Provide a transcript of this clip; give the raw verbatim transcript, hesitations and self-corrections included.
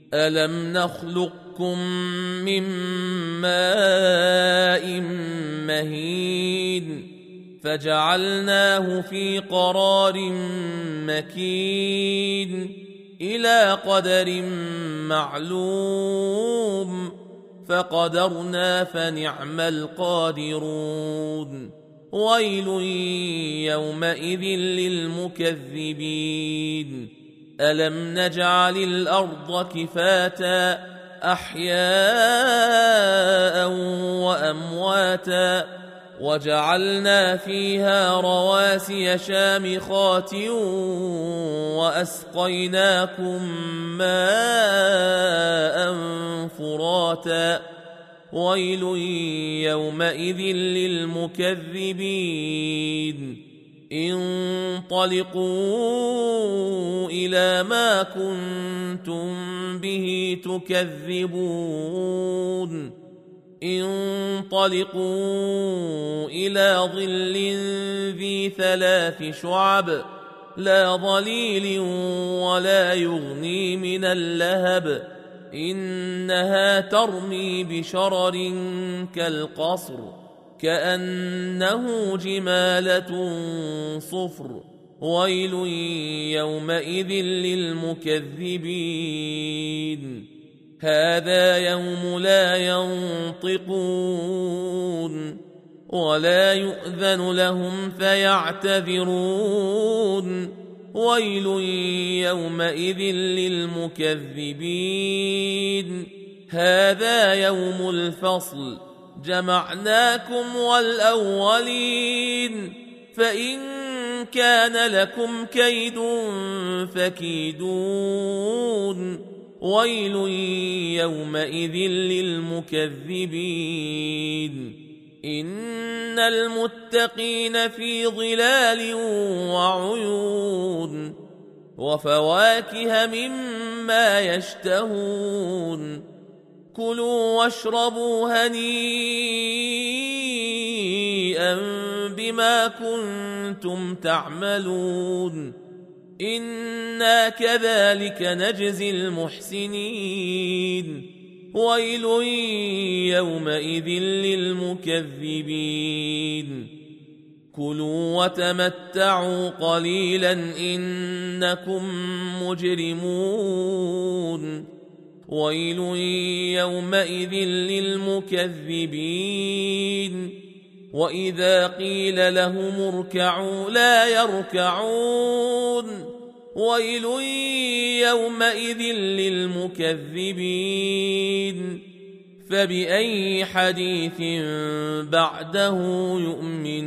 ألم نخلقكم من ماء مهين فجعلناه في قرار مكين إلى قدر معلوم فقدرنا فنعم القادرون ويل يومئذ للمكذبين ألم نجعل الأرض كفاتا أحياء وأمواتا وجعلنا فيها رواسي شامخات وأسقيناكم ماء فراتا ويل يومئذ للمكذبين انطلقوا إلى ما كنتم به تكذبون انطلقوا إلى ظل ذي ثلاث شعب لا ظليل ولا يغني من اللهب إنها ترمي بشرر كالقصر كأنه جمالة صفر ويل يومئذ للمكذبين هذا يوم لا ينطقون ولا يؤذن لهم فيعتذرون ويل يومئذ للمكذبين هذا يوم الفصل جمعناكم والأولين فإن كان لكم كيد فكيدون ويل يومئذ للمكذبين إن المتقين في ظلال وعيون وفواكه مما يشتهون كلوا واشربوا هنيئا بما كنتم تعملون إنا كذلك نجزي المحسنين ويل يومئذ للمكذبين كلوا وتمتعوا قليلا إنكم مجرمون ويل يومئذ للمكذبين وإذا قيل لهم اركعوا لا يركعون ويل يومئذ للمكذبين فبأي حديث بعده يؤمنون